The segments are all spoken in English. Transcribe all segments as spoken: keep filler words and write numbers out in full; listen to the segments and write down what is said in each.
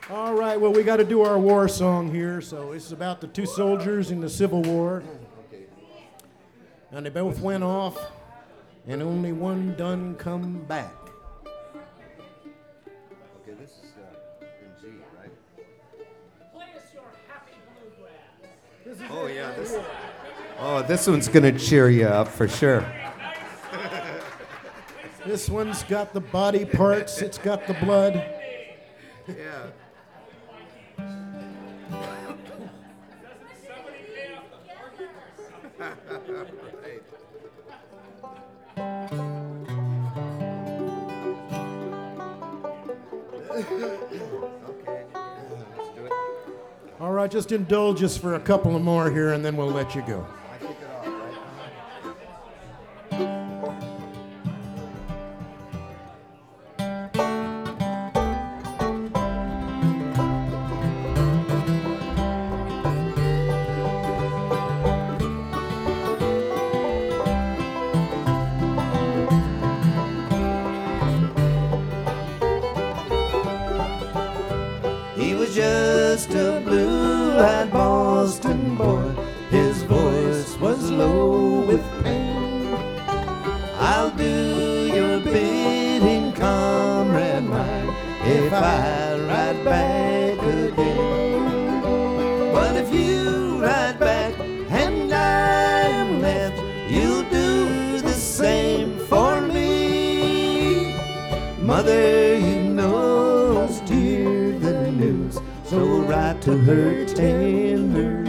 All right, well, we got to do our war song here. So it's about the two soldiers in the Civil War. And they both went off, and only one done come back. Okay, this is uh, in G, right? Play us your happy bluegrass. Oh, yeah. This, oh, this one's going to cheer you up for sure. This one's got the body parts, it's got the blood. Yeah. Right. Okay, let's do it. All right, just indulge us for a couple of more here, and then we'll let you go. I kick it off, right? He was just a blue-eyed Boston boy. His voice was low with pain. I'll do your bidding, comrade mine, if I ride back again. But if you ride back and I'm left, you'll do the same for me. Mother, you know, dear the news, so write to her tenderly.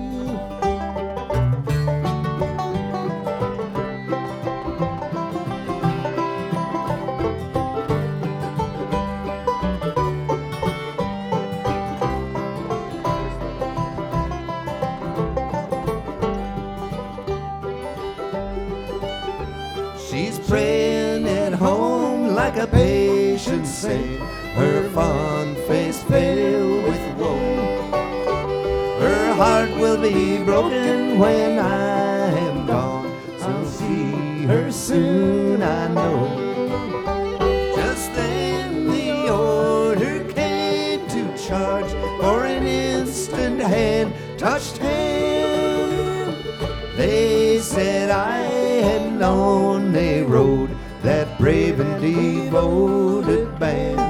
She's praying at home like a patient saint, her fond face pale with woe. Her heart will be broken when I am gone. I'll see her soon, I know. Just then the order came to charge, for an instant hand touched hand. They said I had known they rode that brave and devoted band.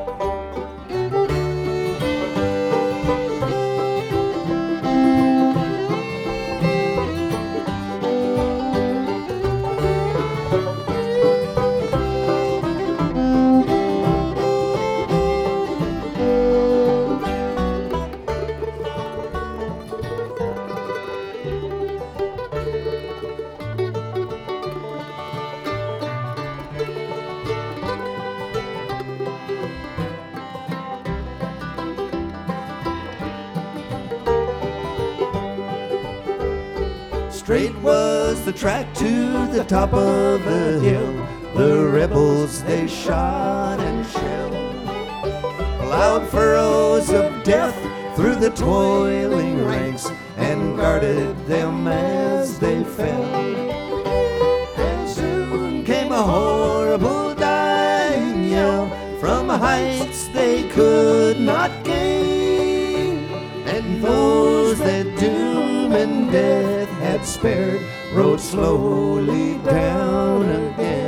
Straight was the track to the top of the hill. The rebels they shot and shelled. Plowed furrows of death through the toiling ranks and guarded them as they fell. And soon came a horrible dying yell from heights they could not gain. And those that doom and death had spared rode slowly down again.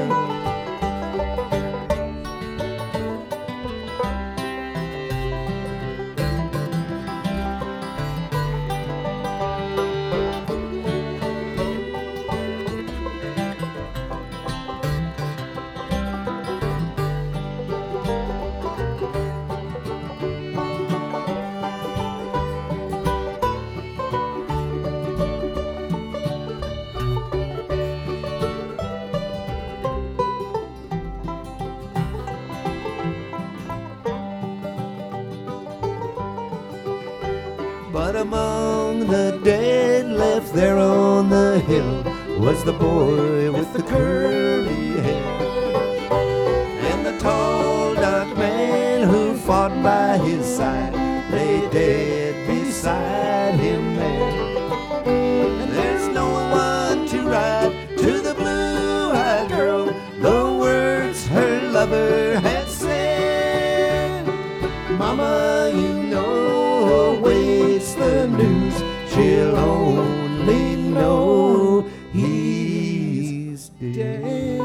But among the dead left there on the hill was the boy with the curly hair, and the tall dark man who fought by his side lay dead beside him there. And there's no one to ride to the blue-eyed girl the words her lover had said. Mama, mama, you know, awaits the news. She'll only know he's dead.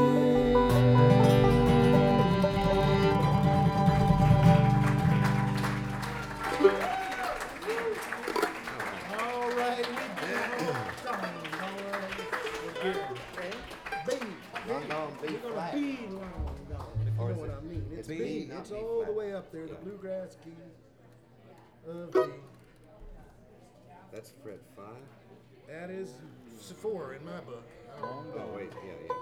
All right. We're gonna be long gone, if you know what I mean. It's B. It's all the way up there, the bluegrass key of B. That's fret five. That is four in my book. Oh, wait, yeah,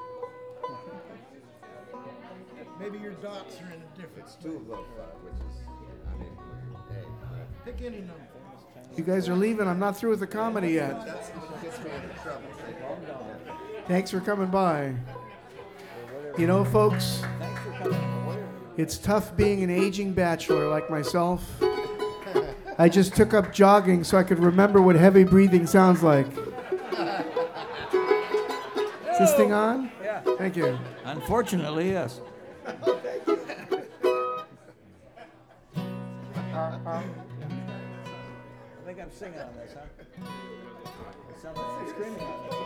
yeah. Maybe your dots are in a different It's two above five, which is, I mean, hey, right. Pick any number. You guys are leaving. I'm not through with the comedy yet. That's what gets me into trouble. Thanks for coming by. You know, folks, it's tough being an aging bachelor like myself. I just took up jogging so I could remember what heavy breathing sounds like. Is this thing on? Yeah. Thank you. Unfortunately, yes. I think I'm singing on this, huh? It sounds like I'm screaming on this.